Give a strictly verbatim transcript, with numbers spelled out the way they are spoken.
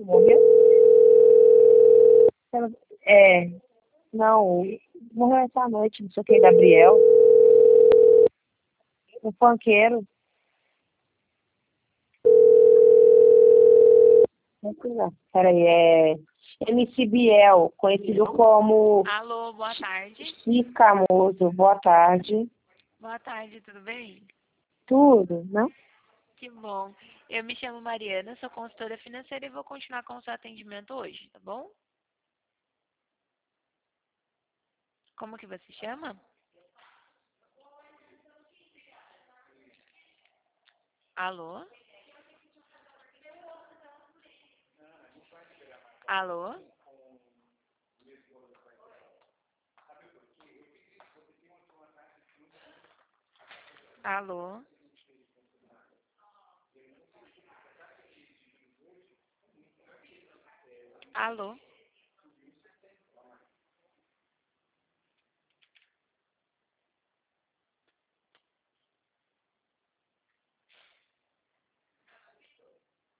que morreu? É, não, morreu essa noite, não sei o que, Gabriel. O funkeiro. Peraí, é M C Biel, conhecido como Alô, boa tarde. Escamoso. Boa tarde. Boa tarde, tudo bem? Tudo, não? Que bom. Eu me chamo Mariana, sou consultora financeira e vou continuar com o seu atendimento hoje, tá bom? Como que você chama? Alô? Alô? Alô? Alô?